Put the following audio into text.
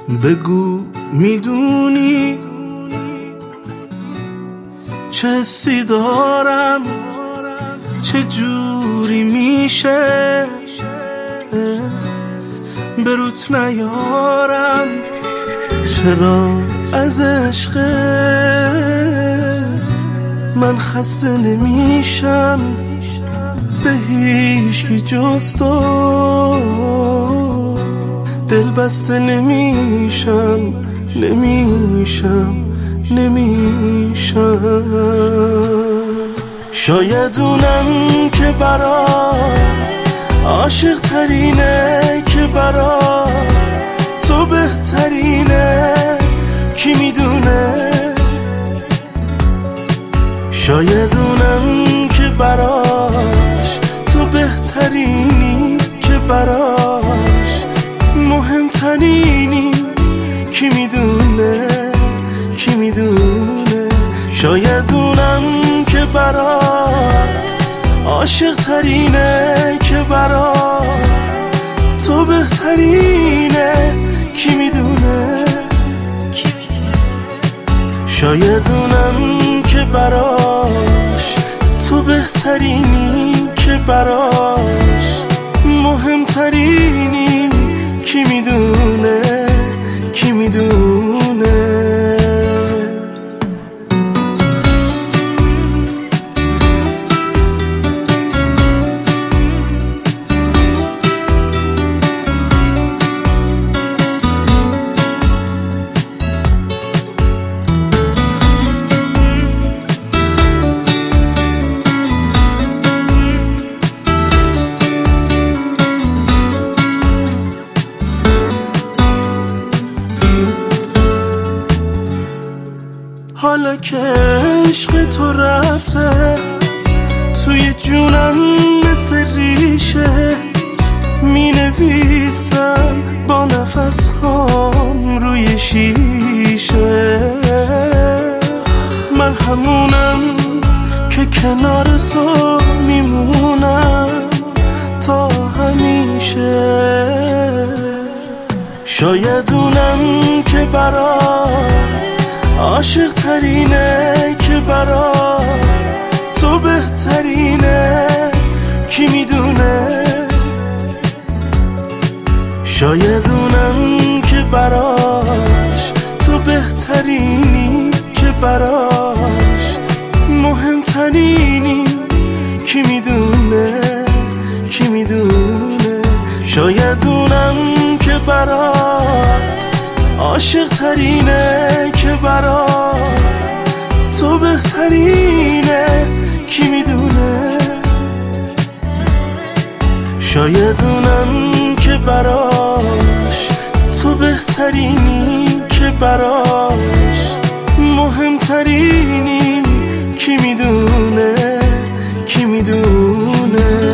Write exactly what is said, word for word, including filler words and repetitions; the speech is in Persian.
بگو میدونی چه حسی دارم، چه جوری میشه بروت نیارم، چرا از عشقت من خسته نمیشم، به هیچکی جز تو دل بسته نمیشم نمیشم نمیشم. شاید اونم که برات عاشق ترینه، که برات تو بهترینه، کی میدونه. شاید اونم که براش تو بهترینی، که براش مهمترینی، کی میدونه کی میدونه. شاید اونم که برات عاشق ترینه، که برات تو بهترینه، کی میدونه. شاید اونم که براش تو بهترینی، که براش مهمترینی، کی میدونه کی میدونه. حالا که عشق تو رفته توی جونم مثل ریشه، می نویسم با نفس هام روی شیشه. من همونم که کنار تو میمونم تا همیشه. شاید اونم که برات عاشق ترینه، که برات تو بهترینه، کی میدونه. شاید اونم که براش تو بهترینی، که براش مهمترینی، کی میدونه کی میدونه. شاید اونم که برات عاشق ترینه، که برات تو بهترینه، کی میدونه. شاید اونم که براش تو بهترینی، که براش مهمترینی، کی میدونه کی میدونه.